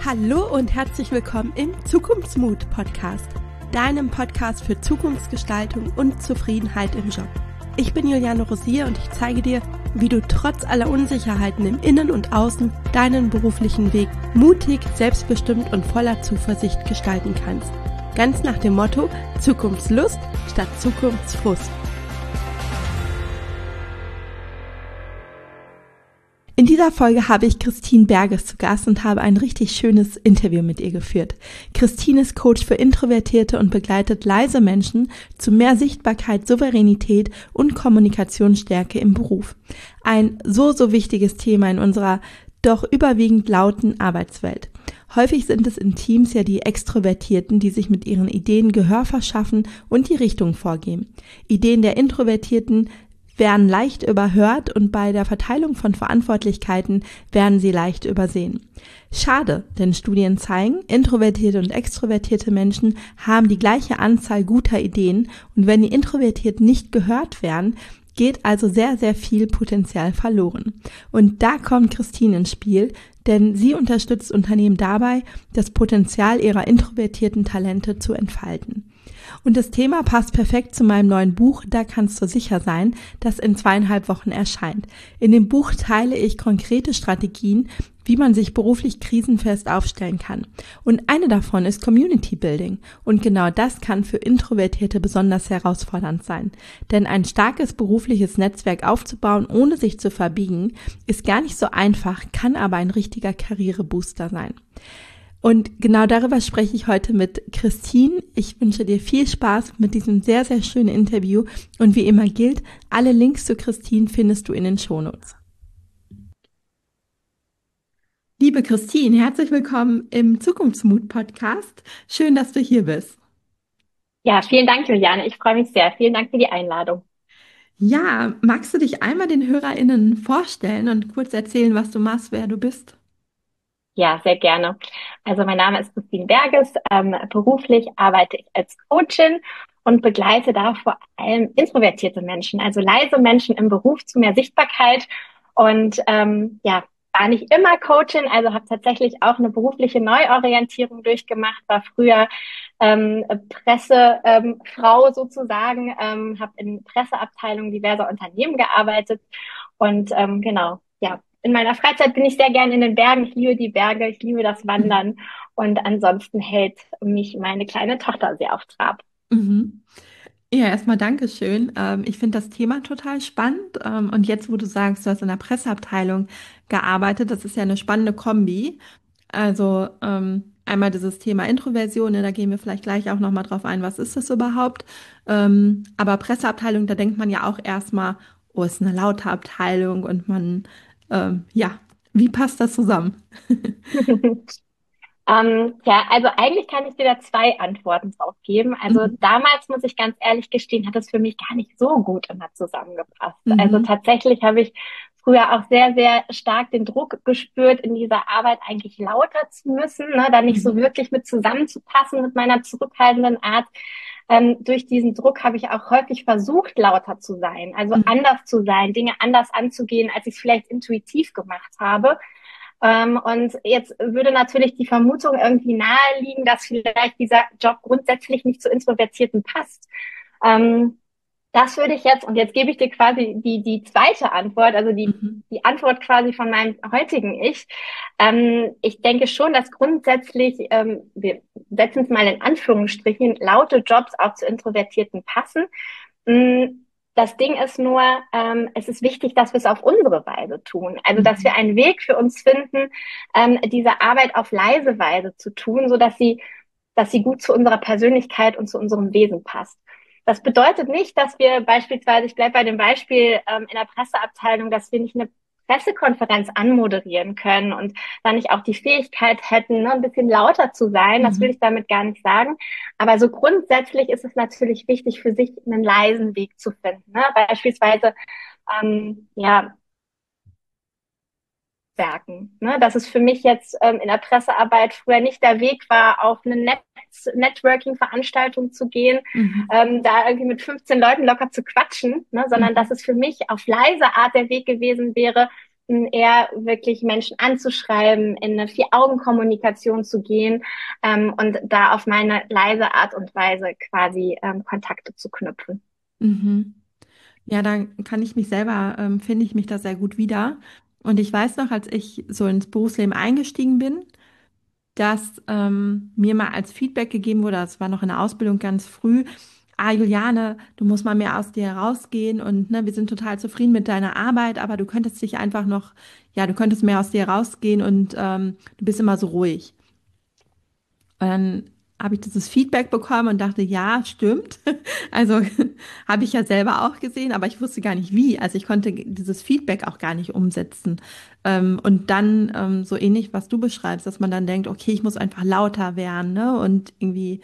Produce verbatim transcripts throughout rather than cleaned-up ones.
Hallo und herzlich willkommen im Zukunftsmut-Podcast, deinem Podcast für Zukunftsgestaltung und Zufriedenheit im Job. Ich bin Juliane Rosier und ich zeige dir, wie du trotz aller Unsicherheiten im Innen und Außen deinen beruflichen Weg mutig, selbstbestimmt und voller Zuversicht gestalten kannst. Ganz nach dem Motto Zukunftslust statt Zukunftsfrust. In dieser Folge habe ich Christine Berges zu Gast und habe ein richtig schönes Interview mit ihr geführt. Christine ist Coach für Introvertierte und begleitet leise Menschen zu mehr Sichtbarkeit, Souveränität und Kommunikationsstärke im Beruf. Ein so, so wichtiges Thema in unserer doch überwiegend lauten Arbeitswelt. Häufig sind es in Teams ja die Extrovertierten, die sich mit ihren Ideen Gehör verschaffen und die Richtung vorgeben. Ideen der Introvertierten werden leicht überhört und bei der Verteilung von Verantwortlichkeiten werden sie leicht übersehen. Schade, denn Studien zeigen, introvertierte und extrovertierte Menschen haben die gleiche Anzahl guter Ideen und wenn die Introvertierten nicht gehört werden, geht also sehr, sehr viel Potenzial verloren. Und da kommt Christine ins Spiel, denn sie unterstützt Unternehmen dabei, das Potenzial ihrer introvertierten Talente zu entfalten. Und das Thema passt perfekt zu meinem neuen Buch, Da kannst du sicher sein, das in zweieinhalb Wochen erscheint. In dem Buch teile ich konkrete Strategien, wie man sich beruflich krisenfest aufstellen kann. Und eine davon ist Community Building. Und genau das kann für Introvertierte besonders herausfordernd sein. Denn ein starkes berufliches Netzwerk aufzubauen, ohne sich zu verbiegen, ist gar nicht so einfach, kann aber ein richtiger Karrierebooster sein. Und genau darüber spreche ich heute mit Christine. Ich wünsche dir viel Spaß mit diesem sehr, sehr schönen Interview. Und wie immer gilt, alle Links zu Christine findest du in den Shownotes. Liebe Christine, herzlich willkommen im Zukunftsmut-Podcast. Schön, dass du hier bist. Ja, vielen Dank, Juliane. Ich freue mich sehr. Vielen Dank für die Einladung. Ja, magst du dich einmal den HörerInnen vorstellen und kurz erzählen, was du machst, wer du bist? Ja, sehr gerne. Also mein Name ist Christine Berges. Ähm, beruflich arbeite ich als Coachin und begleite da vor allem introvertierte Menschen, also leise Menschen im Beruf zu mehr Sichtbarkeit. Und ähm, ja, war nicht immer Coachin, also habe tatsächlich auch eine berufliche Neuorientierung durchgemacht, war früher ähm, Pressefrau ähm, Frau sozusagen, ähm, habe in Presseabteilungen diverser Unternehmen gearbeitet und ähm, genau, ja. In meiner Freizeit bin ich sehr gerne in den Bergen. Ich liebe die Berge, ich liebe das Wandern und ansonsten hält mich meine kleine Tochter sehr auf Trab. Mhm. Ja, erstmal Dankeschön. Ähm, ich finde das Thema total spannend. Ähm, und jetzt, wo du sagst, du hast in der Presseabteilung gearbeitet, das ist ja eine spannende Kombi. Also ähm, einmal dieses Thema Introversion, ne, da gehen wir vielleicht gleich auch nochmal drauf ein, was ist das überhaupt? Ähm, aber Presseabteilung, da denkt man ja auch erstmal, oh, ist eine laute Abteilung und man, ähm, ja, wie passt das zusammen? Ähm, ja, also eigentlich kann ich dir da zwei Antworten drauf geben. Also Mhm. damals, muss ich ganz ehrlich gestehen, hat es für mich gar nicht so gut immer zusammengepasst. Also Mhm. tatsächlich habe ich früher auch sehr, sehr stark den Druck gespürt, in dieser Arbeit eigentlich lauter zu müssen, ne, da nicht so Mhm. wirklich mit zusammenzupassen mit meiner zurückhaltenden Art. Ähm, durch diesen Druck habe ich auch häufig versucht, lauter zu sein, also Mhm. anders zu sein, Dinge anders anzugehen, als ich es vielleicht intuitiv gemacht habe. Ähm, und jetzt würde natürlich die Vermutung irgendwie naheliegen, dass vielleicht dieser Job grundsätzlich nicht zu Introvertierten passt. Ähm, das würde ich jetzt, und jetzt gebe ich dir quasi die, die zweite Antwort, also die, Mhm. die Antwort quasi von meinem heutigen Ich. Ähm, ich denke schon, dass grundsätzlich, ähm, wir setzen es mal in Anführungsstrichen, laute Jobs auch zu Introvertierten passen. Mm, Das Ding ist nur, ähm, es ist wichtig, dass wir es auf unsere Weise tun. Also, dass wir Mhm. einen Weg für uns finden, ähm, diese Arbeit auf leise Weise zu tun, so dass sie, dass sie gut zu unserer Persönlichkeit und zu unserem Wesen passt. Das bedeutet nicht, dass wir beispielsweise, ich bleibe bei dem Beispiel ähm, in der Presseabteilung, dass wir nicht eine Pressekonferenz anmoderieren können und dann nicht auch die Fähigkeit hätten, ne, ein bisschen lauter zu sein. Das will Mhm. ich damit gar nicht sagen. Aber so grundsätzlich ist es natürlich wichtig, für sich einen leisen Weg zu finden. Ne? Beispielsweise, ähm, ja, Werken. Ne? Dass es für mich jetzt ähm, in der Pressearbeit früher nicht der Weg war, auf eine Net Networking-Veranstaltung zu gehen, Mhm. ähm, da irgendwie mit fünfzehn Leuten locker zu quatschen, ne? Sondern dass Mhm. es für mich auf leise Art der Weg gewesen wäre, m, eher wirklich Menschen anzuschreiben, in eine Vier-Augen-Kommunikation zu gehen ähm, und da auf meine leise Art und Weise quasi ähm, Kontakte zu knüpfen. Mhm. Ja, da kann ich mich selber, ähm, finde ich mich da sehr gut wieder. Und ich weiß noch, als ich so ins Berufsleben eingestiegen bin, dass ähm, mir mal als Feedback gegeben wurde, das war noch in der Ausbildung ganz früh, ah, Juliane, du musst mal mehr aus dir herausgehen und ne, wir sind total zufrieden mit deiner Arbeit, aber du könntest dich einfach noch, ja, du könntest mehr aus dir rausgehen und ähm, du bist immer so ruhig. Und dann habe ich dieses Feedback bekommen und dachte, ja, stimmt. Also habe ich ja selber auch gesehen, aber ich wusste gar nicht wie. Also ich konnte dieses Feedback auch gar nicht umsetzen. Ähm, und dann ähm, so ähnlich, was du beschreibst, dass man dann denkt, okay, ich muss einfach lauter werden, ne? Und irgendwie,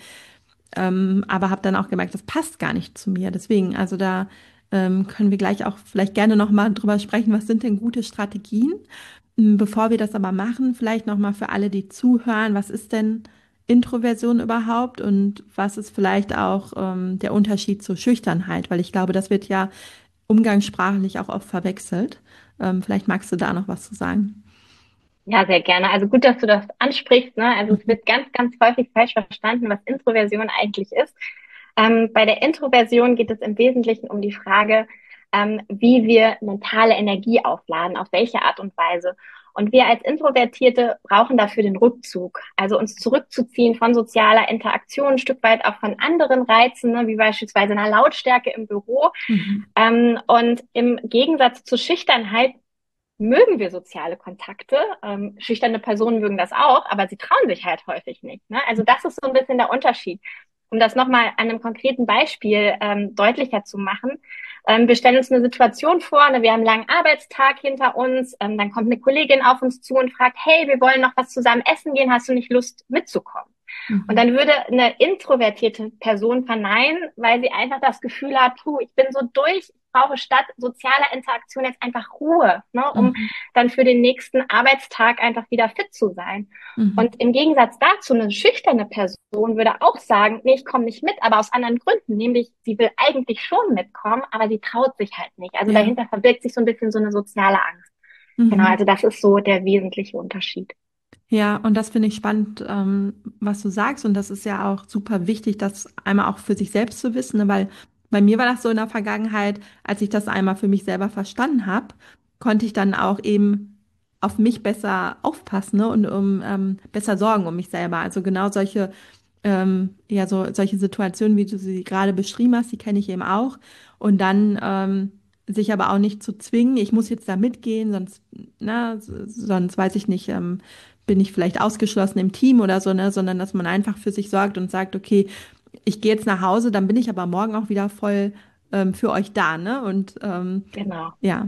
ähm, aber habe dann auch gemerkt, das passt gar nicht zu mir. Deswegen, also da ähm, können wir gleich auch vielleicht gerne noch mal drüber sprechen, was sind denn gute Strategien? Ähm, Bevor wir das aber machen, vielleicht noch mal für alle, die zuhören, was ist denn Introversion überhaupt und was ist vielleicht auch ähm, der Unterschied zur Schüchternheit? Weil ich glaube, das wird ja umgangssprachlich auch oft verwechselt. Ähm, vielleicht magst du da noch was zu sagen. Ja, sehr gerne. Also gut, dass du das ansprichst, ne? Also es Mhm. wird ganz, ganz häufig falsch verstanden, was Introversion eigentlich ist. Ähm, bei der Introversion geht es im Wesentlichen um die Frage, ähm, wie wir mentale Energie aufladen, auf welche Art und Weise. Und wir als Introvertierte brauchen dafür den Rückzug, also uns zurückzuziehen von sozialer Interaktion, ein Stück weit auch von anderen Reizen, ne, wie beispielsweise einer Lautstärke im Büro. Mhm. Ähm, und im Gegensatz zur Schüchternheit mögen wir soziale Kontakte. Ähm, schüchterne Personen mögen das auch, aber sie trauen sich halt häufig nicht. Ne? Also das ist so ein bisschen der Unterschied. Um das nochmal an einem konkreten Beispiel ähm, deutlicher zu machen. Ähm, wir stellen uns eine Situation vor, ne, wir haben einen langen Arbeitstag hinter uns, ähm, dann kommt eine Kollegin auf uns zu und fragt, hey, wir wollen noch was zusammen essen gehen, hast du nicht Lust mitzukommen? Und Mhm. dann würde eine introvertierte Person verneinen, weil sie einfach das Gefühl hat, puh, ich bin so durch, ich brauche statt sozialer Interaktion jetzt einfach Ruhe, ne, um Mhm. dann für den nächsten Arbeitstag einfach wieder fit zu sein. Mhm. Und im Gegensatz dazu, eine schüchterne Person würde auch sagen, nee, ich komme nicht mit, aber aus anderen Gründen, nämlich sie will eigentlich schon mitkommen, aber sie traut sich halt nicht. Also Ja. dahinter verbirgt sich so ein bisschen so eine soziale Angst. Genau, Mhm. also das ist so der wesentliche Unterschied. Ja, und das finde ich spannend, ähm, was du sagst. Und das ist ja auch super wichtig, das einmal auch für sich selbst zu wissen, ne? Weil bei mir war das so in der Vergangenheit, als ich das einmal für mich selber verstanden habe, konnte ich dann auch eben auf mich besser aufpassen, ne? Und um ähm, besser sorgen um mich selber. Also genau solche, ähm, ja, so solche Situationen, wie du sie gerade beschrieben hast, die kenne ich eben auch. Und dann ähm, sich aber auch nicht zu zwingen, ich muss jetzt da mitgehen, sonst, na, sonst weiß ich nicht, ähm, bin ich vielleicht ausgeschlossen im Team oder so, ne, sondern dass man einfach für sich sorgt und sagt, okay, ich gehe jetzt nach Hause, dann bin ich aber morgen auch wieder voll ähm, für euch da, ne? Und ähm, Genau. ja.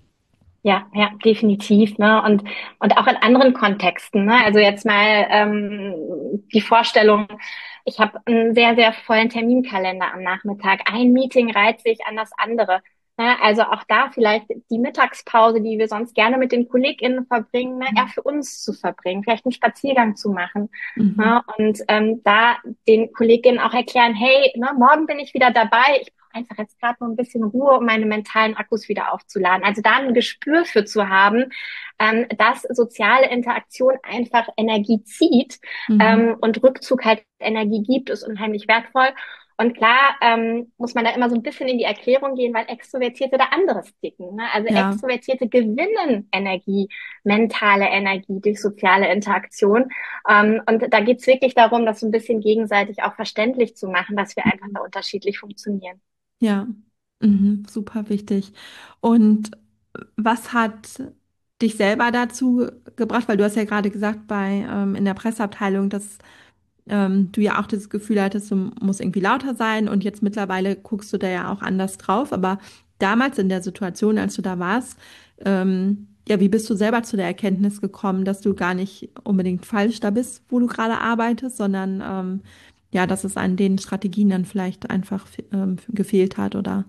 Ja, ja, definitiv, ne? Und, und auch in anderen Kontexten, ne? Also jetzt mal ähm, die Vorstellung, ich habe einen sehr, sehr vollen Terminkalender am Nachmittag. Ein Meeting reiht sich an das andere. Ne? Also auch da vielleicht die Mittagspause, die wir sonst gerne mit den KollegInnen verbringen, ne? Eher für uns zu verbringen, vielleicht einen Spaziergang zu machen. Mhm. Ne? Und ähm, da den KollegInnen auch erklären, hey, ne, morgen bin ich wieder dabei. Ich einfach jetzt gerade nur ein bisschen Ruhe, um meine mentalen Akkus wieder aufzuladen. Also da ein Gespür für zu haben, ähm, dass soziale Interaktion einfach Energie zieht Mhm. ähm, und Rückzug halt Energie gibt, ist unheimlich wertvoll. Und klar ähm, muss man da immer so ein bisschen in die Erklärung gehen, weil Extrovertierte da anderes ticken. Ne? Also Ja. Extrovertierte gewinnen Energie, mentale Energie durch soziale Interaktion. Ähm, und da geht's wirklich darum, das so ein bisschen gegenseitig auch verständlich zu machen, dass wir einfach da unterschiedlich funktionieren. Ja, mhm, super wichtig. Und was hat dich selber dazu gebracht? Weil du hast ja gerade gesagt, bei ähm, in der Presseabteilung, dass ähm, du ja auch das Gefühl hattest, du musst irgendwie lauter sein und jetzt mittlerweile guckst du da ja auch anders drauf. Aber damals in der Situation, als du da warst, ähm, ja, wie bist du selber zu der Erkenntnis gekommen, dass du gar nicht unbedingt falsch da bist, wo du gerade arbeitest, sondern ähm, ja, dass es an den Strategien dann vielleicht einfach ähm, gefehlt hat oder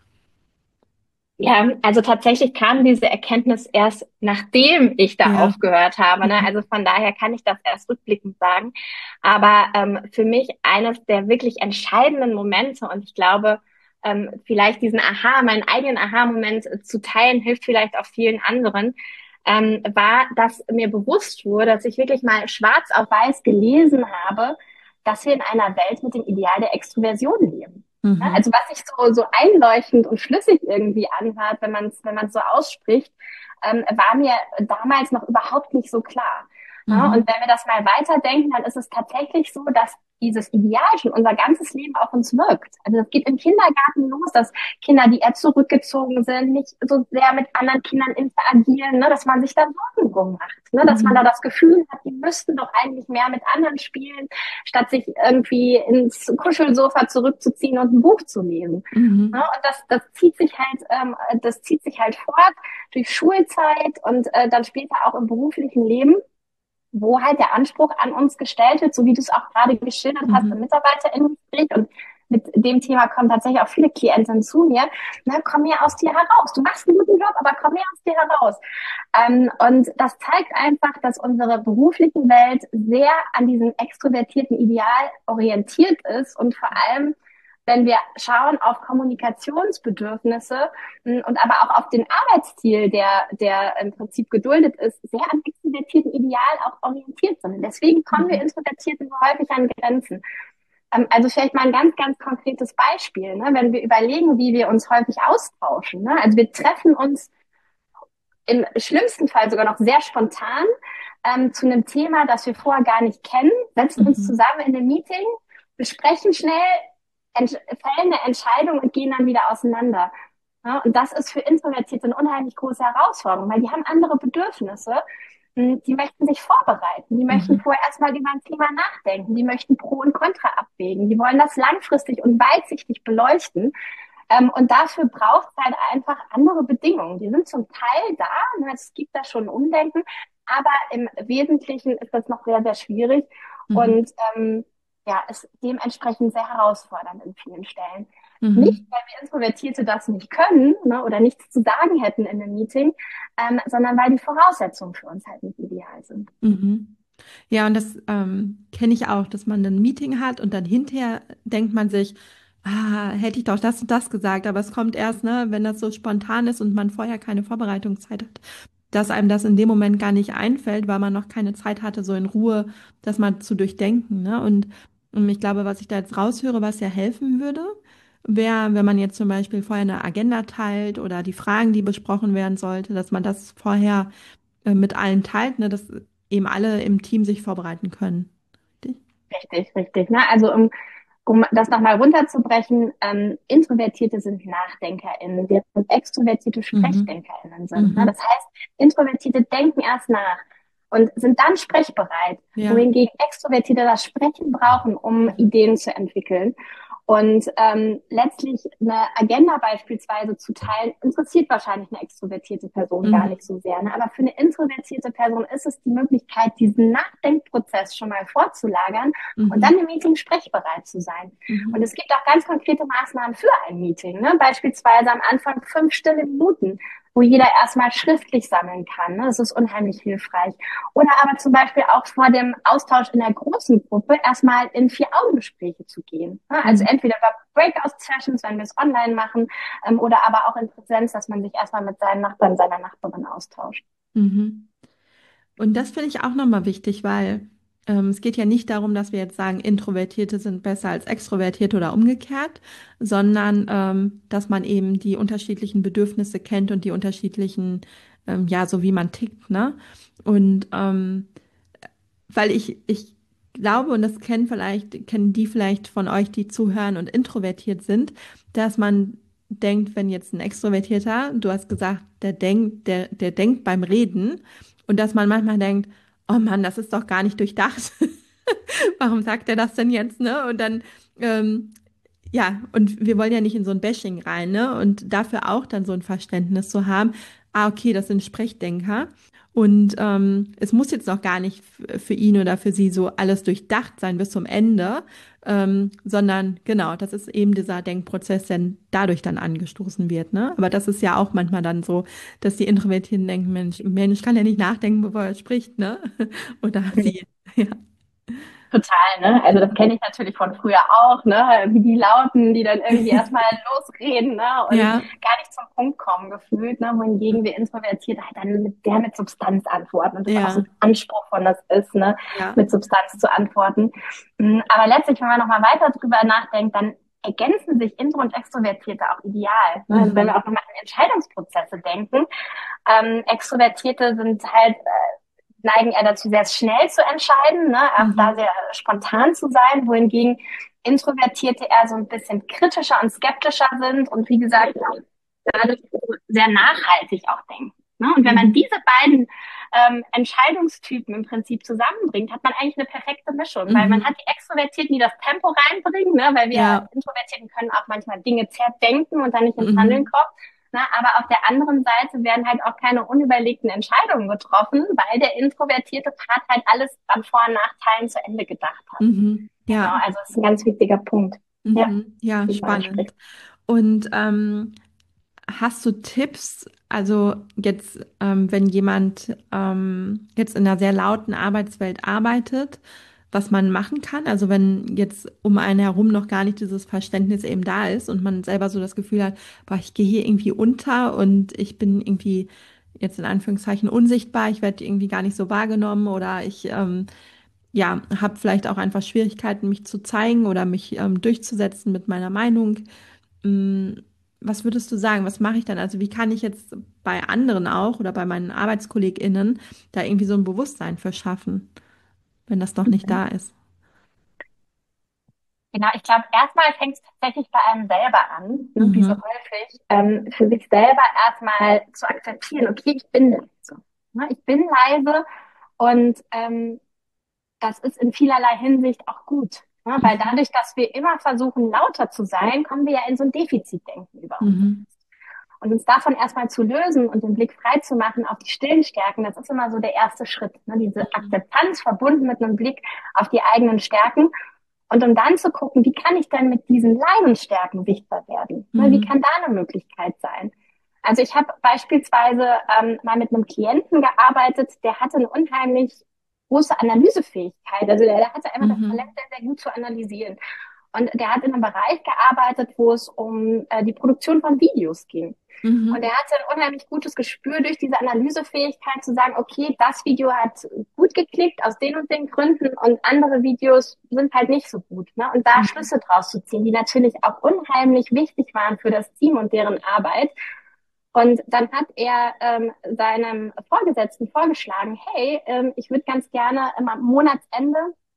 Ja, also tatsächlich kam diese Erkenntnis erst, nachdem ich da ja. aufgehört habe. Ne? Mhm. Also von daher kann ich das erst rückblickend sagen. Aber ähm, für mich eines der wirklich entscheidenden Momente, und ich glaube, ähm, vielleicht diesen Aha, meinen eigenen Aha-Moment äh, zu teilen, hilft vielleicht auch vielen anderen, ähm, war, dass mir bewusst wurde, dass ich wirklich mal schwarz auf weiß gelesen habe, dass wir in einer Welt mit dem Ideal der Extroversion leben. Ja, Mhm. also was sich so, so einleuchtend und schlüssig irgendwie anhört, wenn man es wenn man so ausspricht, ähm, war mir damals noch überhaupt nicht so klar. Ja, und Mhm. wenn wir das mal weiterdenken, dann ist es tatsächlich so, dass dieses Ideal schon unser ganzes Leben auf uns wirkt. Also es geht im Kindergarten los, dass Kinder, die eher zurückgezogen sind, nicht so sehr mit anderen Kindern interagieren, ne, dass man sich da Sorgen drum macht, ne, dass man da Mhm. das Gefühl hat, die müssten doch eigentlich mehr mit anderen spielen, statt sich irgendwie ins Kuschelsofa zurückzuziehen und ein Buch zu lesen. Ne, Mhm. und das, das zieht sich halt, ähm, das zieht sich halt fort durch Schulzeit und äh, dann später auch im beruflichen Leben, wo halt der Anspruch an uns gestellt wird, so wie du es auch gerade geschildert hast im Mhm. Mitarbeiterinnengespräch. Und mit dem Thema kommen tatsächlich auch viele Klienten zu mir. Ne, komm mehr aus dir heraus. Du machst einen guten Job, aber komm mehr aus dir heraus. Ähm, und das zeigt einfach, dass unsere berufliche Welt sehr an diesem extrovertierten Ideal orientiert ist und vor allem, wenn wir schauen auf Kommunikationsbedürfnisse mh, und aber auch auf den Arbeitsstil, der, der im Prinzip geduldet ist, sehr am extrovertierten Ideal auch orientiert sind. Und deswegen kommen wir Mhm. Introvertierten so häufig an Grenzen. Ähm, also vielleicht mal ein ganz, ganz konkretes Beispiel, ne? Wenn wir überlegen, wie wir uns häufig austauschen. Ne? Also wir treffen uns im schlimmsten Fall sogar noch sehr spontan ähm, zu einem Thema, das wir vorher gar nicht kennen, setzen uns Mhm. zusammen in einem Meeting, besprechen schnell, ent fällen eine Entscheidung und gehen dann wieder auseinander. Ja, und das ist für Introvertierte eine unheimlich große Herausforderung, weil die haben andere Bedürfnisse. Hm, die möchten sich vorbereiten, die möchten Mhm. vorher erstmal über ein Thema nachdenken, die möchten Pro und Contra abwägen, die wollen das langfristig und weitsichtig beleuchten. Ähm, und dafür braucht es halt einfach andere Bedingungen. Die sind zum Teil da, ne, es gibt da schon ein Umdenken, aber im Wesentlichen ist das noch sehr, sehr schwierig Mhm. und ähm, ja, ist dementsprechend sehr herausfordernd in vielen Stellen. Nicht, Mhm. weil wir Introvertierte das nicht können, ne, oder nichts zu sagen hätten in einem Meeting, ähm, sondern weil die Voraussetzungen für uns halt nicht ideal sind. Mhm. Ja, und das ähm, kenne ich auch, dass man ein Meeting hat und dann hinterher denkt man sich, ah, hätte ich doch das und das gesagt, aber es kommt erst, ne, wenn das so spontan ist und man vorher keine Vorbereitungszeit hat, dass einem das in dem Moment gar nicht einfällt, weil man noch keine Zeit hatte, so in Ruhe das mal zu durchdenken, ne? Und, und ich glaube, was ich da jetzt raushöre, was ja helfen würde, wäre, wenn man jetzt zum Beispiel vorher eine Agenda teilt oder die Fragen, die besprochen werden sollte, dass man das vorher äh, mit allen teilt, ne, dass eben alle im Team sich vorbereiten können. Richtig? Richtig, richtig. Ne? Also um, um das nochmal runterzubrechen, ähm, Introvertierte sind NachdenkerInnen, während Extrovertierte Mhm. SprechdenkerInnen sind. Ne? Das Mhm. heißt, Introvertierte denken erst nach und sind dann sprechbereit, Ja. wohingegen Extrovertierte das Sprechen brauchen, um Mhm. Ideen zu entwickeln. Und ähm, letztlich eine Agenda beispielsweise zu teilen, interessiert wahrscheinlich eine extrovertierte Person gar Mhm. nicht so sehr. Ne? Aber für eine introvertierte Person ist es die Möglichkeit, diesen Nachdenkprozess schon mal vorzulagern und Mhm. dann im Meeting sprechbereit zu sein. Und Mhm. es gibt auch ganz konkrete Maßnahmen für ein Meeting. Ne? Beispielsweise am Anfang fünf stille Minuten, wo jeder erstmal schriftlich sammeln kann. Ne? Das ist unheimlich hilfreich. Oder aber zum Beispiel auch vor dem Austausch in der großen Gruppe erstmal in Vier-Augen-Gespräche zu gehen. Ne? Also Mhm. entweder über Breakout-Sessions, wenn wir es online machen, ähm, oder aber auch in Präsenz, dass man sich erstmal mit seinen Nachbarn, seiner Nachbarin austauscht. Mhm. Und das finde ich auch nochmal wichtig, weil ähm, es geht ja nicht darum, dass wir jetzt sagen, Introvertierte sind besser als Extrovertierte oder umgekehrt, sondern ähm, dass man eben die unterschiedlichen Bedürfnisse kennt und die unterschiedlichen, ähm, ja, so wie man tickt, ne? Und ähm, weil ich, ich glaube, und das kennen vielleicht, kennen die vielleicht von euch, die zuhören und introvertiert sind, dass man denkt, wenn jetzt ein Extrovertierter, du hast gesagt, der denkt, der, der denkt beim Reden und dass man manchmal denkt, oh Mann, das ist doch gar nicht durchdacht. Warum sagt er das denn jetzt, ne? Und dann, ähm, ja, und wir wollen ja nicht in so ein Bashing rein, ne? Und dafür auch dann so ein Verständnis zu haben, ah, okay, das sind Sprechdenker. Und ähm, es muss jetzt noch gar nicht f- für ihn oder für sie so alles durchdacht sein bis zum Ende, ähm, sondern genau, das ist eben dieser Denkprozess, der dadurch dann angestoßen wird, ne? Aber das ist ja auch manchmal dann so, dass die Introvertierten denken, Mensch, Mensch kann ja nicht nachdenken, bevor er spricht, ne? Oder sie. Ja. Total, ne? Also das kenne ich natürlich von früher auch, ne? Wie die Lauten, die dann irgendwie erstmal losreden, ne? Und Ja. gar nicht zum Punkt kommen gefühlt, ne? Wohingegen wir Introvertierte halt dann mit der mit Substanz antworten und das auch so Ja. ein Anspruch von das ist, ne? Ja. Mit Substanz zu antworten. Mm, Aber letztlich, wenn man nochmal weiter drüber nachdenkt, dann ergänzen sich Intro- und Extrovertierte auch ideal. Ne? Also wenn wir Mhm. auch nochmal an Entscheidungsprozesse denken, ähm, Extrovertierte sind halt neigen eher dazu, sehr schnell zu entscheiden, ne? Auch da Mhm. sehr spontan zu sein, wohingegen Introvertierte eher so ein bisschen kritischer und skeptischer sind und wie gesagt dadurch sehr nachhaltig auch denken. Ne? Und wenn man Mhm. diese beiden ähm, Entscheidungstypen im Prinzip zusammenbringt, hat man eigentlich eine perfekte Mischung, weil man Mhm. hat die Extrovertierten, die das Tempo reinbringen, ne? Weil wir Ja. Introvertierten können auch manchmal Dinge zerdenken und dann nicht ins Handeln Mhm. kommen. Na, aber auf der anderen Seite werden halt auch keine unüberlegten Entscheidungen getroffen, weil der introvertierte Part halt alles an Vor- und Nachteilen zu Ende gedacht hat. Mhm. Genau, Ja. also das ist ein ganz wichtiger Punkt. Ja, Mhm. Ja, wie du ansprichst. spannend. Und ähm, hast du Tipps, also jetzt, ähm, wenn jemand ähm, jetzt in einer sehr lauten Arbeitswelt arbeitet, was man machen kann? Also wenn jetzt um einen herum noch gar nicht dieses Verständnis eben da ist und man selber so das Gefühl hat, boah, ich gehe hier irgendwie unter und ich bin irgendwie jetzt in Anführungszeichen unsichtbar, ich werde irgendwie gar nicht so wahrgenommen oder ich ähm, ja, habe vielleicht auch einfach Schwierigkeiten, mich zu zeigen oder mich ähm, durchzusetzen mit meiner Meinung. Mm, Was würdest du sagen? Was mache ich dann? Also wie kann ich jetzt bei anderen auch oder bei meinen ArbeitskollegInnen da irgendwie so ein Bewusstsein für schaffen, wenn das noch nicht da ist? Genau, ich glaube, erstmal fängt es tatsächlich bei einem selber an, ne, wie so Mhm. häufig, ähm, für sich selber erstmal zu akzeptieren, okay, ich bin leise. Ne, ich bin leise und ähm, das ist in vielerlei Hinsicht auch gut. Ne, weil Mhm. dadurch, dass wir immer versuchen, lauter zu sein, kommen wir ja in so ein Defizitdenken über uns. Mhm. Und uns davon erstmal zu lösen und den Blick frei zu machen auf die stillen Stärken, das ist immer so der erste Schritt. Ne? Diese Mhm. Akzeptanz verbunden mit einem Blick auf die eigenen Stärken. Und um dann zu gucken, wie kann ich denn mit diesen leisen Stärken sichtbar werden? Ne? Wie Mhm. kann da eine Möglichkeit sein? Also ich habe beispielsweise ähm, mal mit einem Klienten gearbeitet, der hatte eine unheimlich große Analysefähigkeit. Also der, der hatte einfach das Talent, Mhm. sehr, sehr gut zu analysieren. Und der hat in einem Bereich gearbeitet, wo es um äh, die Produktion von Videos ging. Und er Mhm. hatte ein unheimlich gutes Gespür durch diese Analysefähigkeit zu sagen, okay, das Video hat gut geklickt aus den und den Gründen und andere Videos sind halt nicht so gut. Ne? Und da Mhm. Schlüsse draus zu ziehen, die natürlich auch unheimlich wichtig waren für das Team und deren Arbeit. Und dann hat er ähm, seinem Vorgesetzten vorgeschlagen, hey, ähm, ich würde ganz gerne immer am Monatsende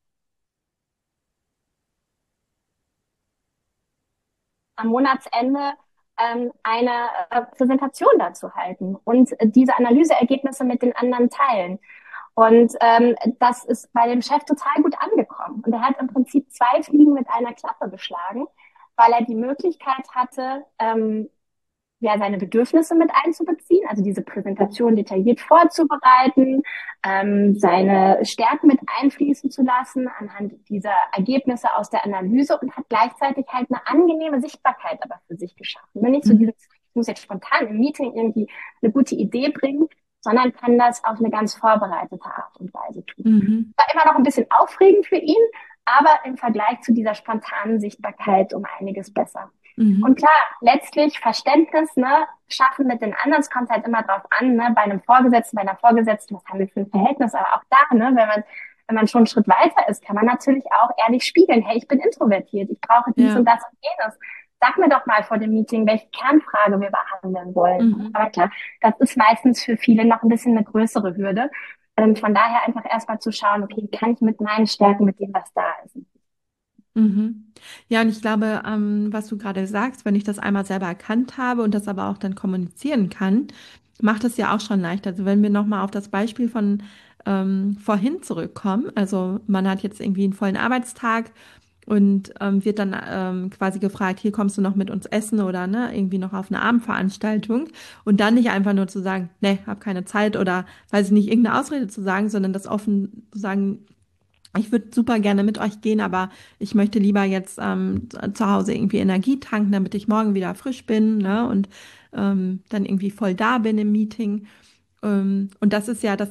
am Monatsende ähm, eine äh, Präsentation dazu halten und äh, diese Analyseergebnisse mit den anderen teilen. Und ähm, das ist bei dem Chef total gut angekommen. Und er hat im Prinzip zwei Fliegen mit einer Klappe geschlagen, weil er die Möglichkeit hatte, ähm, ja, seine Bedürfnisse mit einzubeziehen, also diese Präsentation detailliert vorzubereiten, ähm, seine Stärken mit einfließen zu lassen anhand dieser Ergebnisse aus der Analyse und hat gleichzeitig halt eine angenehme Sichtbarkeit aber für sich geschaffen. Wenn nicht so Mhm. dieses, ich muss jetzt spontan im Meeting irgendwie eine gute Idee bringen, sondern kann das auf eine ganz vorbereitete Art und Weise tun. Mhm. War immer noch ein bisschen aufregend für ihn, aber im Vergleich zu dieser spontanen Sichtbarkeit um einiges besser. Und Mhm. klar, letztlich Verständnis, ne, schaffen mit den anderen, es kommt halt immer drauf an, ne, bei einem Vorgesetzten, bei einer Vorgesetzten, was haben wir für ein Verhältnis, aber auch da, ne, wenn man, wenn man schon einen Schritt weiter ist, kann man natürlich auch ehrlich spiegeln, hey, ich bin introvertiert, ich brauche dies und Ja. das und jenes. Sag mir doch mal vor dem Meeting, welche Kernfrage wir behandeln wollen. Mhm. Aber klar, das ist meistens für viele noch ein bisschen eine größere Hürde. Ähm, von daher einfach erstmal zu schauen, okay, wie kann ich mit meinen Stärken, mit dem, was da ist. Mhm. Ja, und ich glaube, ähm, was du gerade sagst, wenn ich das einmal selber erkannt habe und das aber auch dann kommunizieren kann, macht es ja auch schon leicht. Also wenn wir nochmal auf das Beispiel von ähm, vorhin zurückkommen, also man hat jetzt irgendwie einen vollen Arbeitstag und ähm, wird dann ähm, quasi gefragt, hier kommst du noch mit uns essen oder ne, irgendwie noch auf eine Abendveranstaltung und dann nicht einfach nur zu sagen, nee, hab keine Zeit oder weiß ich nicht, irgendeine Ausrede zu sagen, sondern das offen zu sagen, ich würde super gerne mit euch gehen, aber ich möchte lieber jetzt ähm, zu Hause irgendwie Energie tanken, damit ich morgen wieder frisch bin, ne? Und ähm, dann irgendwie voll da bin im Meeting. Ähm, und das ist ja, das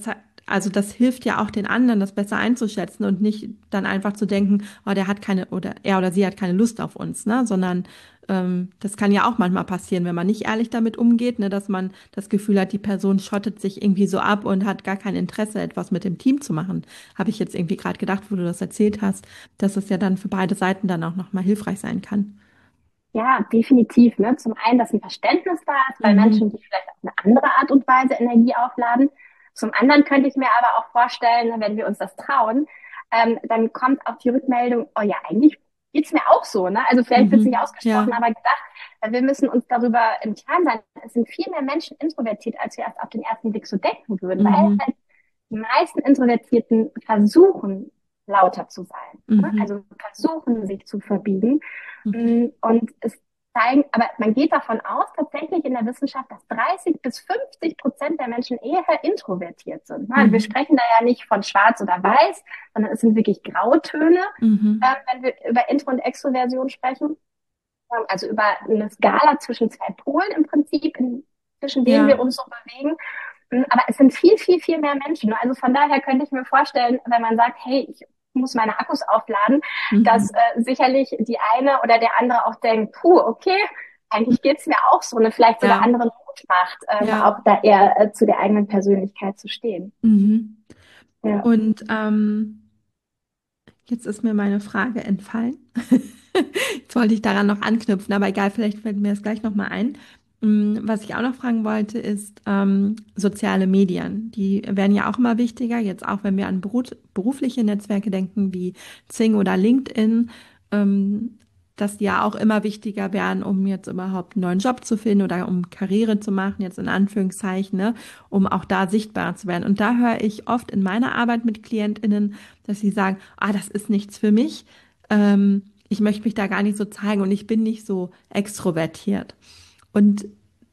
also das hilft ja auch den anderen, das besser einzuschätzen und nicht dann einfach zu denken, oh, der hat keine oder er oder sie hat keine Lust auf uns, ne? Sondern ähm, das kann ja auch manchmal passieren, wenn man nicht ehrlich damit umgeht, ne, dass man das Gefühl hat, die Person schottet sich irgendwie so ab und hat gar kein Interesse, etwas mit dem Team zu machen. Habe ich jetzt irgendwie gerade gedacht, wo du das erzählt hast, dass es ja dann für beide Seiten dann auch nochmal hilfreich sein kann. Ja, definitiv. Ne? Zum einen, dass ein Verständnis da ist bei Mhm. Menschen, die vielleicht auf eine andere Art und Weise Energie aufladen. Zum anderen könnte ich mir aber auch vorstellen, ne, wenn wir uns das trauen, ähm, dann kommt auch die Rückmeldung, oh ja, eigentlich geht's mir auch so. Ne? Also vielleicht wird es nicht Mhm. ausgesprochen, Ja. aber gedacht, äh, wir müssen uns darüber im Klaren sein. Es sind viel mehr Menschen introvertiert, als wir erst auf den ersten Blick so denken würden, weil Mhm. halt die meisten Introvertierten versuchen, lauter zu sein. Ne? Mhm. Also versuchen, sich zu verbiegen. Mhm. Mm, Und es zeigen, aber man geht davon aus, tatsächlich in der Wissenschaft, dass dreißig bis fünfzig Prozent der Menschen eher introvertiert sind. Ne? Also wir Mhm. sprechen da ja nicht von schwarz oder weiß, sondern es sind wirklich Grautöne, Mhm. ähm, wenn wir über Intro- und Extroversion sprechen. Ähm, Also über eine Skala zwischen zwei Polen im Prinzip, in, zwischen denen wir Ja. uns so bewegen. Mm, Aber es sind viel, viel, viel mehr Menschen. Also von daher könnte ich mir vorstellen, wenn man sagt, hey, ich muss meine Akkus aufladen, dass Mhm. äh, sicherlich die eine oder der andere auch denkt, puh, okay, eigentlich geht's mir auch so, eine vielleicht sogar Ja. anderen Mut macht, ähm, Ja. auch da eher äh, zu der eigenen Persönlichkeit zu stehen. Mhm. Ja. Und ähm, jetzt ist mir meine Frage entfallen. Jetzt wollte ich daran noch anknüpfen, aber egal, vielleicht fällt mir das gleich nochmal ein. Mm, Was ich auch noch fragen wollte, ist ähm, soziale Medien. Die werden ja auch immer wichtiger, jetzt auch wenn wir an beruf, berufliche Netzwerke denken, wie Xing oder LinkedIn, ähm, dass die ja auch immer wichtiger werden, um jetzt überhaupt einen neuen Job zu finden oder um Karriere zu machen, jetzt in Anführungszeichen, ne, um auch da sichtbar zu werden. Und da höre ich oft in meiner Arbeit mit KlientInnen, dass sie sagen, ah, das ist nichts für mich. Ähm, ich möchte mich da gar nicht so zeigen und ich bin nicht so extrovertiert. Und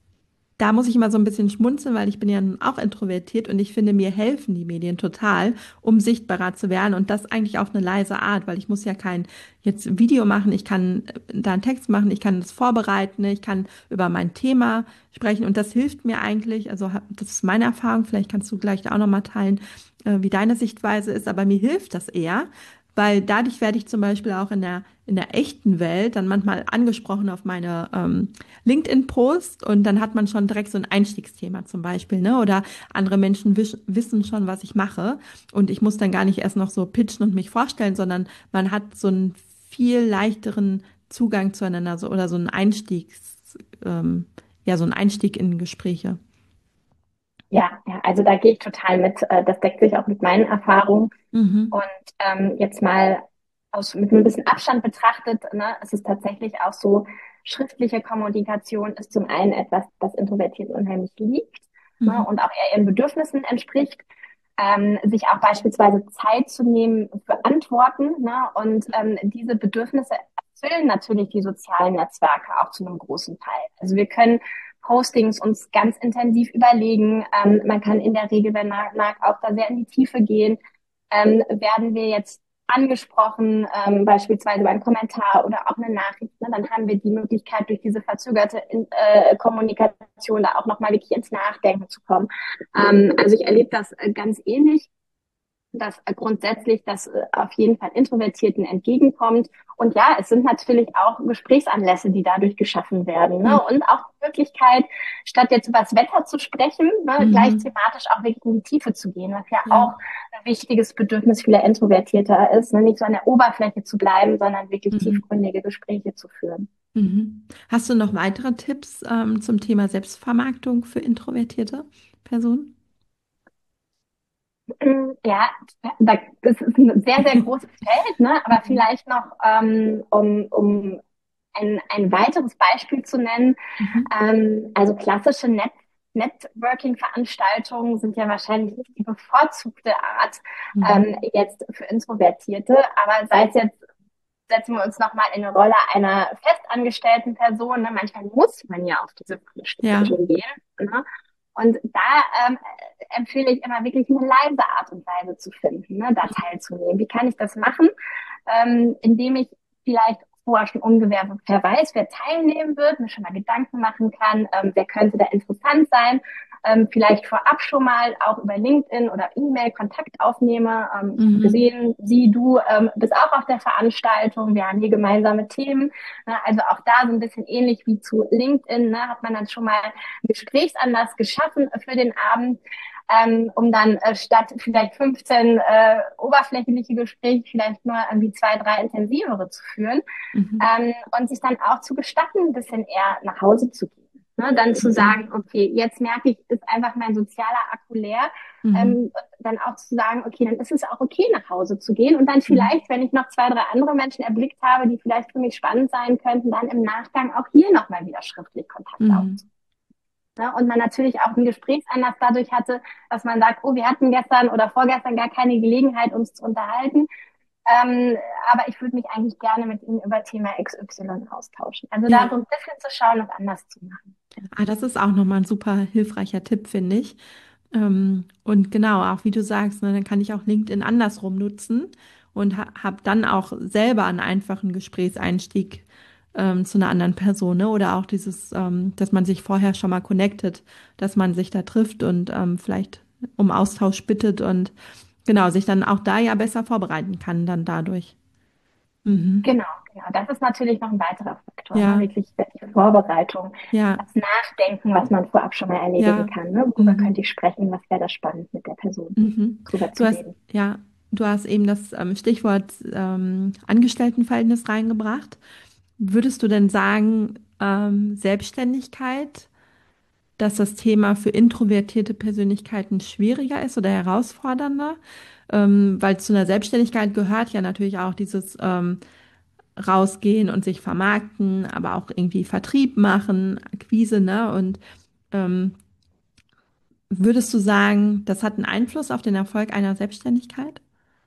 da muss ich immer so ein bisschen schmunzeln, weil ich bin ja nun auch introvertiert und ich finde, mir helfen die Medien total, um sichtbarer zu werden und das eigentlich auf eine leise Art, weil ich muss ja kein jetzt Video machen, ich kann äh, da einen Text machen, ich kann das vorbereiten, ich kann über mein Thema sprechen und das hilft mir eigentlich, also hab- das ist meine Erfahrung, vielleicht kannst du gleich da auch nochmal teilen, äh, wie deine Sichtweise ist, aber mir hilft das eher, weil dadurch werde ich zum Beispiel auch in der, in der echten Welt dann manchmal angesprochen auf meine ähm, LinkedIn-Post und dann hat man schon direkt so ein Einstiegsthema zum Beispiel, ne? Oder andere Menschen wisch, wissen schon, was ich mache und ich muss dann gar nicht erst noch so pitchen und mich vorstellen, sondern man hat so einen viel leichteren Zugang zueinander so, oder so einen Einstiegs, ähm, ja, so einen Einstieg in Gespräche. Ja, ja, also da gehe ich total mit. Äh, Das deckt sich auch mit meinen Erfahrungen. Mhm. Und ähm, jetzt mal aus, mit ein bisschen Abstand betrachtet, ne, es ist tatsächlich auch so, schriftliche Kommunikation ist zum einen etwas, das Introvertierten unheimlich liegt, ne, Mhm. und auch eher ihren Bedürfnissen entspricht. Ähm, sich auch beispielsweise Zeit zu nehmen für Antworten, ne, und ähm, diese Bedürfnisse erfüllen natürlich die sozialen Netzwerke auch zu einem großen Teil. Also wir können Postings uns ganz intensiv überlegen. Ähm, man kann in der Regel, wenn man mag, auch da sehr in die Tiefe gehen. Ähm, werden wir jetzt angesprochen, ähm, beispielsweise über einen Kommentar oder auch eine Nachricht, ne, dann haben wir die Möglichkeit, durch diese verzögerte in, äh, Kommunikation da auch nochmal wirklich ins Nachdenken zu kommen. Ähm, also ich erlebe das äh, ganz ähnlich, dass äh, grundsätzlich das äh, auf jeden Fall Introvertierten entgegenkommt. Und ja, es sind natürlich auch Gesprächsanlässe, die dadurch geschaffen werden. Ne? Und auch die Möglichkeit, statt jetzt über das Wetter zu sprechen, ne, gleich Mhm. thematisch auch wirklich in die Tiefe zu gehen, was ja Ja. auch ein wichtiges Bedürfnis vieler Introvertierter ist, ne? Nicht so an der Oberfläche zu bleiben, sondern wirklich Mhm. tiefgründige Gespräche zu führen. Mhm. Hast du noch weitere Tipps ähm, zum Thema Selbstvermarktung für introvertierte Personen? Mm, Ja, da, das ist ein sehr, sehr großes Feld, ne? Aber Mhm. vielleicht noch, ähm, um, um ein, ein weiteres Beispiel zu nennen. Mhm. Ähm, also klassische Net Networking-Veranstaltungen sind ja wahrscheinlich nicht die bevorzugte Art Mhm. ähm, jetzt für Introvertierte. Aber sei es jetzt, setzen wir uns nochmal in eine Rolle einer festangestellten Person. Ne? Manchmal muss man ja auf diese Ja. Veranstaltungen gehen. Ne? Und da ähm, empfehle ich immer wirklich eine leise Art und Weise zu finden, ne, da teilzunehmen. Wie kann ich das machen? Ähm, indem ich vielleicht vorher schon ungefähr wer weiß, wer teilnehmen wird, mir schon mal Gedanken machen kann, ähm, wer könnte da interessant sein. ähm, vielleicht vorab schon mal auch über LinkedIn oder E-Mail Kontakt aufnehme. Ähm, ich habe Mhm. gesehen, sie, du ähm, bist auch auf der Veranstaltung. Wir haben hier gemeinsame Themen. Ne? Also auch da so ein bisschen ähnlich wie zu LinkedIn, ne? Hat man dann schon mal einen Gesprächsanlass geschaffen für den Abend. Ähm, um dann äh, statt vielleicht fünfzehn äh, oberflächliche Gespräche vielleicht nur irgendwie zwei, drei intensivere zu führen, Mhm. ähm, und sich dann auch zu gestatten, ein bisschen eher nach Hause zu gehen. Ne? Dann zu Mhm. sagen, okay, jetzt merke ich, ist einfach mein sozialer Akku leer. Mhm. Ähm, dann auch zu sagen, okay, dann ist es auch okay, nach Hause zu gehen. Und dann Mhm. vielleicht, wenn ich noch zwei, drei andere Menschen erblickt habe, die vielleicht für mich spannend sein könnten, dann im Nachgang auch hier nochmal wieder schriftlich Kontakt Mhm. aufzunehmen. Ne? Und man natürlich auch einen Gesprächsanlass dadurch hatte, dass man sagt, oh, wir hatten gestern oder vorgestern gar keine Gelegenheit, uns zu unterhalten. Ähm, aber ich würde mich eigentlich gerne mit Ihnen über Thema X Y austauschen. Also da so Ja. ein bisschen zu schauen, was anders zu machen. Ah, das ist auch nochmal ein super hilfreicher Tipp, finde ich. Ähm, und genau, auch wie du sagst, ne, dann kann ich auch LinkedIn andersrum nutzen und ha habe dann auch selber einen einfachen Gesprächseinstieg ähm, zu einer anderen Person, ne? Oder auch dieses, ähm, dass man sich vorher schon mal connectet, dass man sich da trifft und ähm, vielleicht um Austausch bittet und genau, sich dann auch da ja besser vorbereiten kann dann dadurch. Mhm. Genau, genau. Das ist natürlich noch ein weiterer Faktor, ne? Ja, Wirklich die Vorbereitung, ja, das Nachdenken, was man vorab schon mal erledigen ja. kann. Ne? Worüber Mhm. könnte ich sprechen? Was wäre da spannend, mit der Person Mhm. drüber Du zu hast, reden? ja, du hast eben das ähm, Stichwort ähm, Angestelltenverhältnis reingebracht. Würdest du denn sagen, ähm, Selbstständigkeit, dass das Thema für introvertierte Persönlichkeiten schwieriger ist oder herausfordernder? Ähm, weil zu einer Selbstständigkeit gehört ja natürlich auch dieses ähm, Rausgehen und sich vermarkten, aber auch irgendwie Vertrieb machen, Akquise, ne? Und ähm, würdest du sagen, das hat einen Einfluss auf den Erfolg einer Selbstständigkeit?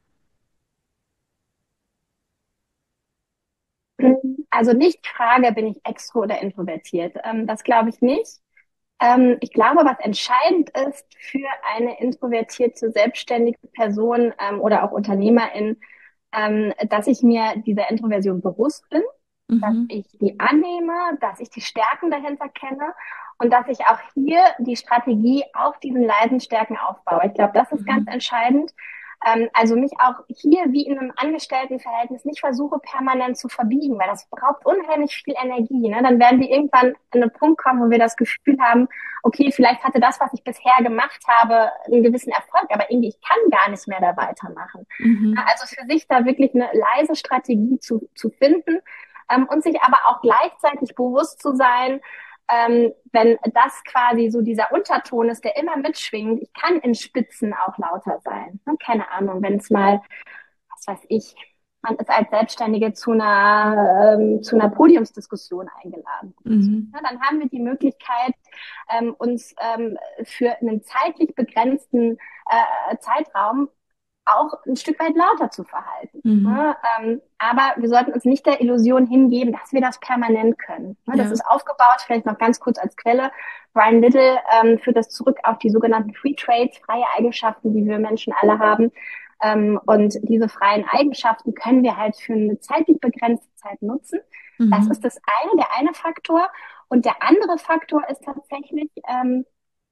Also nicht die Frage, bin ich extro oder introvertiert? Ähm, das glaube ich nicht. Ähm, ich glaube, was entscheidend ist für eine introvertierte, selbstständige Person ähm, oder auch Unternehmerin, ähm, dass ich mir dieser Introversion bewusst bin, dass Mhm. ich die annehme, dass ich die Stärken dahinter kenne und dass ich auch hier die Strategie auf diesen leisen Stärken aufbaue. Ich glaube, das ist ganz Mhm. entscheidend. Ähm, also mich auch hier wie in einem Angestelltenverhältnis nicht versuche permanent zu verbiegen, weil das braucht unheimlich viel Energie. Ne? Dann werden wir irgendwann an einen Punkt kommen, wo wir das Gefühl haben, okay, vielleicht hatte das, was ich bisher gemacht habe, einen gewissen Erfolg, aber irgendwie ich kann gar nicht mehr da weitermachen. Mhm. Also für sich da wirklich eine leise Strategie zu, zu finden, ähm, und sich aber auch gleichzeitig bewusst zu sein, ähm, wenn das quasi so dieser Unterton ist, der immer mitschwingt, ich kann in Spitzen auch lauter sein. Ne? Keine Ahnung, wenn es mal, was weiß ich, man ist als Selbstständige zu einer, ähm, zu einer Podiumsdiskussion eingeladen. Mhm. Ja, dann haben wir die Möglichkeit, ähm, uns ähm, für einen zeitlich begrenzten äh, Zeitraum auch ein Stück weit lauter zu verhalten. Mhm. Ne? Ähm, aber wir sollten uns nicht der Illusion hingeben, dass wir das permanent können. Ne? Das Ja. ist aufgebaut, vielleicht noch ganz kurz als Quelle. Brian Little ähm, führt das zurück auf die sogenannten Free Traits, freie Eigenschaften, die wir Menschen alle haben. Ähm, und diese freien Eigenschaften können wir halt für eine zeitlich begrenzte Zeit nutzen. Das ist Mhm. das eine, der eine Faktor. Und der andere Faktor ist tatsächlich, ähm,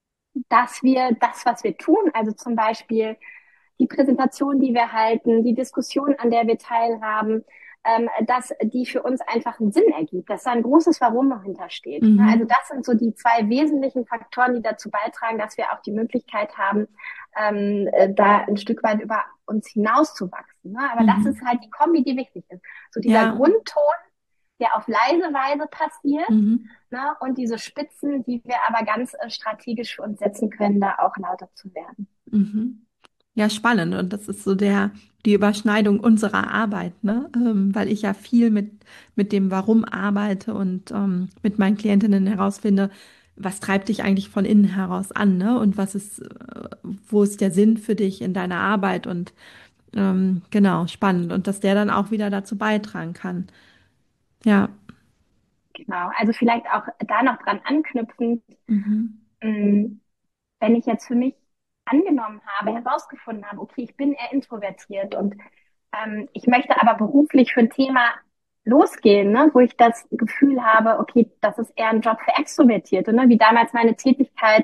dass wir das, was wir tun, also zum Beispiel die Präsentation, die wir halten, die Diskussion, an der wir teilhaben, ähm, dass die für uns einfach einen Sinn ergibt, dass da ein großes Warum noch hintersteht. Ne? Also Mhm. das sind so die zwei wesentlichen Faktoren, die dazu beitragen, dass wir auch die Möglichkeit haben, ähm, äh, da ein Stück weit über uns hinauszuwachsen. Ne? Aber das ist Mhm. halt die Kombi, die wichtig ist. So dieser Ja. Grundton, der auf leise Weise passiert, Mhm. ne? Und diese Spitzen, die wir aber ganz äh, strategisch für uns setzen können, da auch lauter zu werden. Mhm. Ja, spannend. Und das ist so der, die Überschneidung unserer Arbeit, ne? Ähm, weil ich ja viel mit, mit dem Warum arbeite und ähm, mit meinen Klientinnen herausfinde, was treibt dich eigentlich von innen heraus an, ne? Und was ist, äh, wo ist der Sinn für dich in deiner Arbeit? Und ähm, genau, spannend. Und dass der dann auch wieder dazu beitragen kann. Ja. Genau. Also vielleicht auch da noch dran anknüpfend, Mhm. mh, wenn ich jetzt für mich angenommen habe, herausgefunden habe, okay, ich bin eher introvertiert und ähm, ich möchte aber beruflich für ein Thema losgehen, ne, wo ich das Gefühl habe, okay, das ist eher ein Job für Extrovertierte, ne, wie damals meine Tätigkeit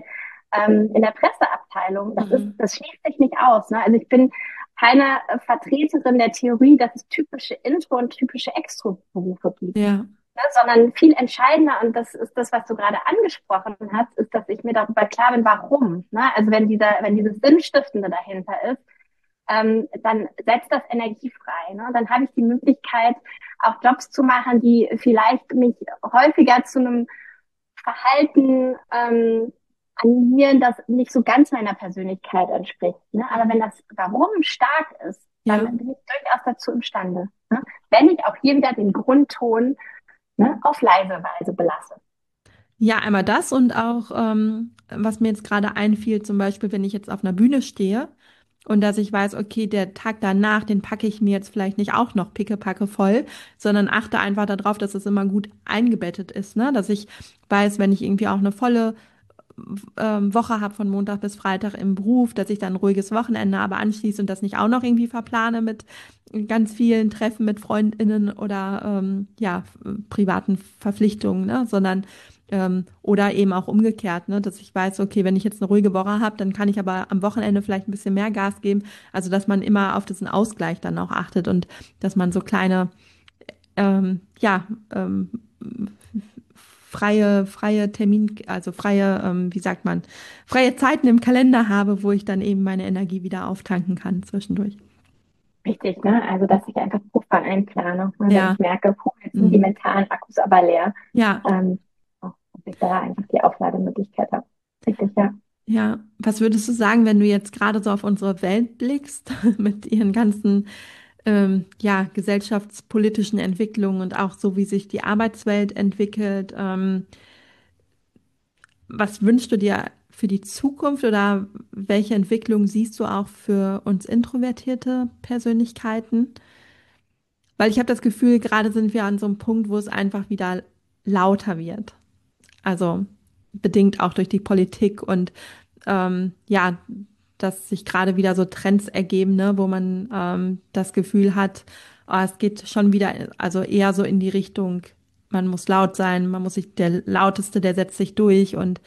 ähm, in der Presseabteilung. Das ist, Mhm. das schließt sich nicht aus. Ne? Also ich bin keine äh, Vertreterin der Theorie, dass es typische Intro- und typische Extro-Berufe gibt. Ja, Ne, sondern viel entscheidender, und das ist das, was du gerade angesprochen hast, ist, dass ich mir darüber klar bin, warum. Ne? Also wenn dieser, wenn dieses Sinnstiftende dahinter ist, ähm, dann setzt das Energie frei. Ne? Dann habe ich die Möglichkeit, auch Jobs zu machen, die vielleicht mich häufiger zu einem Verhalten ähm, animieren, das nicht so ganz meiner Persönlichkeit entspricht. Ne? Aber wenn mhm. das Warum stark ist, dann Ja. bin ich durchaus dazu imstande. Ne? Wenn ich auch hier wieder den Grundton, ne, auf leise Weise belasse. Ja, einmal das und auch, ähm, was mir jetzt gerade einfiel, zum Beispiel, wenn ich jetzt auf einer Bühne stehe und dass ich weiß, okay, der Tag danach, den packe ich mir jetzt vielleicht nicht auch noch pickepacke voll, sondern achte einfach darauf, dass es immer gut eingebettet ist, ne? Dass ich weiß, wenn ich irgendwie auch eine volle ähm, Woche habe von Montag bis Freitag im Beruf, dass ich dann ein ruhiges Wochenende aber anschließe und das nicht auch noch irgendwie verplane mit ganz vielen Treffen mit FreundInnen oder ähm, ja, privaten Verpflichtungen, ne? Sondern ähm, oder eben auch umgekehrt, ne? Dass ich weiß, okay, wenn ich jetzt eine ruhige Woche habe, dann kann ich aber am Wochenende vielleicht ein bisschen mehr Gas geben. Also dass man immer auf diesen Ausgleich dann auch achtet und dass man so kleine ähm, ja, ähm, freie, freie Termin, also freie, ähm, wie sagt man, freie Zeiten im Kalender habe, wo ich dann eben meine Energie wieder auftanken kann zwischendurch. Richtig, ne? Also, dass ich einfach Puffer einplane, ne? Wenn Ja, ich merke, puh, jetzt sind die mhm. mentalen Akkus aber leer, Ja, ähm, dass ich da einfach die Auflademöglichkeit habe. Richtig, ja. ja. Was würdest du sagen, wenn du jetzt gerade so auf unsere Welt blickst, mit ihren ganzen ähm, ja, gesellschaftspolitischen Entwicklungen und auch so, wie sich die Arbeitswelt entwickelt? Ähm, was wünschst du dir für die Zukunft oder welche Entwicklung siehst du auch für uns introvertierte Persönlichkeiten? Weil ich habe das Gefühl, gerade sind wir an so einem Punkt, wo es einfach wieder lauter wird. Also bedingt auch durch die Politik und ähm, ja, dass sich gerade wieder so Trends ergeben, ne, wo man ähm, das Gefühl hat, oh, es geht schon wieder, also eher so in die Richtung, man muss laut sein, man muss sich, der Lauteste, der setzt sich durch und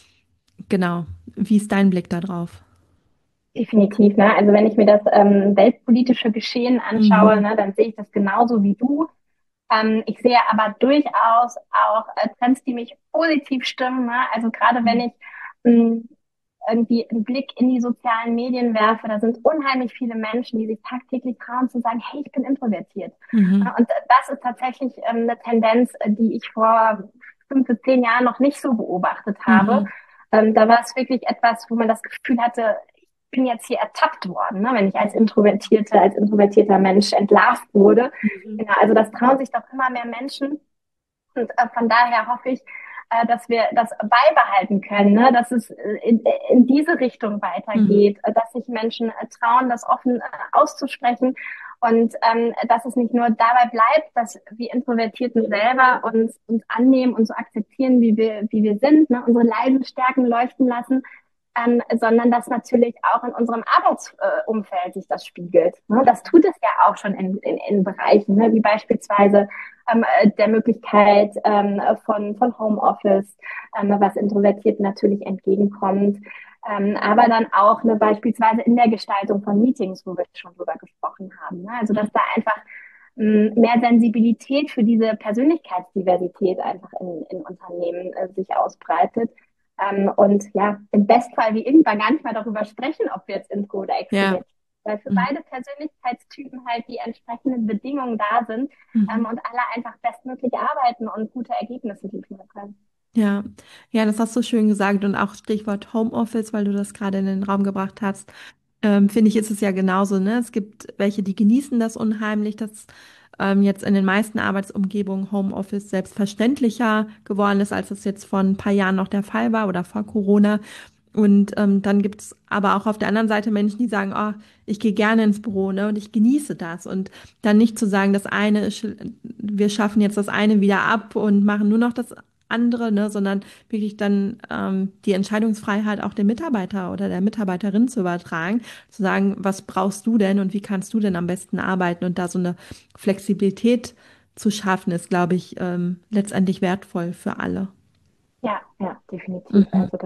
genau. Wie ist dein Blick da drauf? Definitiv, ne? Also wenn ich mir das ähm, weltpolitische Geschehen anschaue, Mhm. ne, dann sehe ich das genauso wie du. Ähm, ich sehe aber durchaus auch äh, Trends, die mich positiv stimmen. Ne? Also gerade wenn ich mh, irgendwie einen Blick in die sozialen Medien werfe, da sind unheimlich viele Menschen, die sich tagtäglich trauen zu sagen, hey, ich bin introvertiert. Ja, Mhm. und das ist tatsächlich ähm, eine Tendenz, äh, die ich vor fünf bis zehn Jahren noch nicht so beobachtet habe. Mhm. Ähm, da war es wirklich etwas, wo man das Gefühl hatte, ich bin jetzt hier ertappt worden, ne? Wenn ich als Introvertierte, als introvertierter Mensch entlarvt wurde. Mhm. Genau, also das trauen sich doch immer mehr Menschen. Und äh, von daher hoffe ich, äh, dass wir das beibehalten können, ne? Dass es äh, in, in diese Richtung Mhm. weitergeht, äh, dass sich Menschen äh, trauen, das offen äh, auszusprechen und ähm, dass es nicht nur dabei bleibt, dass wir Introvertierten selber uns, uns annehmen und so akzeptieren, wie wir, wie wir sind, ne? Unsere leisen Stärken leuchten lassen, ähm, sondern dass natürlich auch in unserem Arbeitsumfeld sich das spiegelt. Ne? Das tut es ja auch schon in, in, in Bereichen, ne? Wie beispielsweise ähm, äh, der Möglichkeit ähm, von, von Homeoffice, ähm, was Introvertierten natürlich entgegenkommt. Ähm, aber dann auch ne, beispielsweise in der Gestaltung von Meetings, wo wir schon drüber gesprochen haben. Ne? Also dass da einfach mh, mehr Sensibilität für diese Persönlichkeitsdiversität einfach in, in Unternehmen äh, sich ausbreitet. Ähm, und ja, im Bestfall wie irgendwann gar nicht mal darüber sprechen, ob wir jetzt Intro oder Ja. Extrovert, weil für Mhm. beide Persönlichkeitstypen halt die entsprechenden Bedingungen da sind, ähm, Mhm. und alle einfach bestmöglich arbeiten und gute Ergebnisse liefern können. Ja, ja, das hast du schön gesagt und auch Stichwort Homeoffice, weil du das gerade in den Raum gebracht hast. Ähm, finde ich, ist es ja genauso, ne? Es gibt welche, die genießen das unheimlich, dass ähm, jetzt in den meisten Arbeitsumgebungen Homeoffice selbstverständlicher geworden ist, als es jetzt vor ein paar Jahren noch der Fall war oder vor Corona. Und ähm, dann gibt's aber auch auf der anderen Seite Menschen, die sagen, oh, ich gehe gerne ins Büro, ne, und ich genieße das. Und dann nicht zu sagen, das eine ist, wir schaffen jetzt das eine wieder ab und machen nur noch das andere, ne, sondern wirklich dann ähm, die Entscheidungsfreiheit auch dem Mitarbeiter oder der Mitarbeiterin zu übertragen, zu sagen, was brauchst du denn und wie kannst du denn am besten arbeiten und da so eine Flexibilität zu schaffen, ist, glaube ich, ähm, letztendlich wertvoll für alle. Ja, ja, definitiv. Mhm. Also das.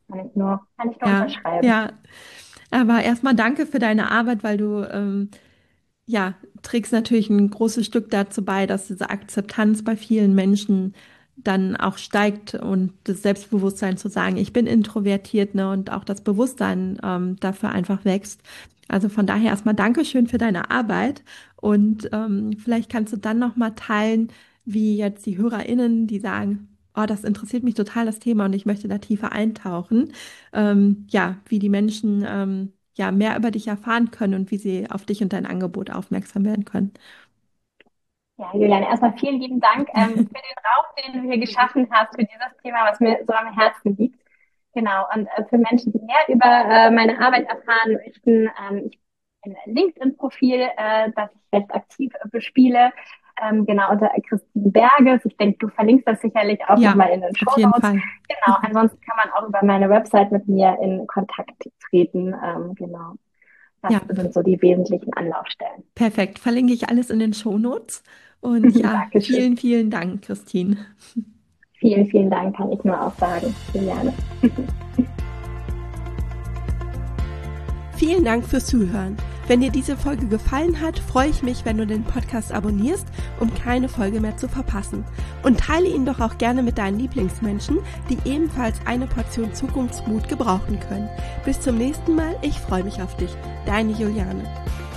Kann ich nur, kann ich nur Ja, unterschreiben. ja. Aber erstmal danke für deine Arbeit, weil du ähm, ja, trägst natürlich ein großes Stück dazu bei, dass diese Akzeptanz bei vielen Menschen dann auch steigt und das Selbstbewusstsein zu sagen, ich bin introvertiert, ne, und auch das Bewusstsein ähm, dafür einfach wächst. Also von daher erstmal Dankeschön für deine Arbeit und ähm, vielleicht kannst du dann noch mal teilen, wie jetzt die HörerInnen, die sagen, oh, das interessiert mich total das Thema und ich möchte da tiefer eintauchen, ähm, ja, wie die Menschen ähm, ja mehr über dich erfahren können und wie sie auf dich und dein Angebot aufmerksam werden können. Ja, Julian, erstmal vielen lieben Dank ähm, für den Raum, den du hier geschaffen hast, für dieses Thema, was mir so am Herzen liegt. Genau, und äh, für Menschen, die mehr über äh, meine Arbeit erfahren möchten, ähm, ich habe ein LinkedIn-Profil, äh, das ich recht aktiv äh, bespiele, ähm, genau, unter Christine Berges. Ich denke, du verlinkst das sicherlich auch Ja, nochmal in den auf jeden Shownotes. Fall. Genau, ansonsten kann man auch über meine Website mit mir in Kontakt treten. Ähm, genau, das Ja, sind so die wesentlichen Anlaufstellen. perfekt. Verlinke ich alles in den Shownotes. Und ja, Dankeschön. vielen, vielen Dank, Christine. Vielen, vielen Dank, kann ich nur auch sagen. Juliane. Vielen Dank fürs Zuhören. Wenn dir diese Folge gefallen hat, freue ich mich, wenn du den Podcast abonnierst, um keine Folge mehr zu verpassen. Und teile ihn doch auch gerne mit deinen Lieblingsmenschen, die ebenfalls eine Portion Zukunftsmut gebrauchen können. Bis zum nächsten Mal, ich freue mich auf dich. Deine Juliane.